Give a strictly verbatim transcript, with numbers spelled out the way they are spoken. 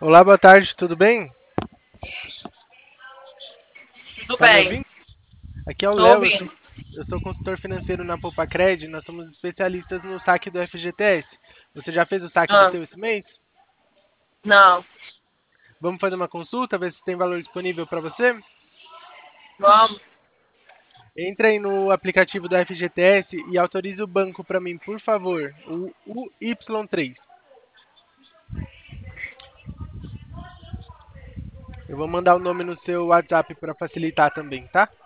Olá, boa tarde, tudo bem? Tudo Tá me bem, ouvindo? Aqui é o tô Léo, eu sou, ouvindo. eu sou consultor financeiro na Poupacred, nós somos especialistas no saque do F G T S. Você já fez o saque do Ah, seu esse mês? não, Vamos fazer uma consulta, ver se tem valor disponível para você? vamos. Entre aí no aplicativo do F G T S e autorize o banco para mim, por favor, o U Y três. Eu vou mandar o nome no seu WhatsApp para facilitar também, tá?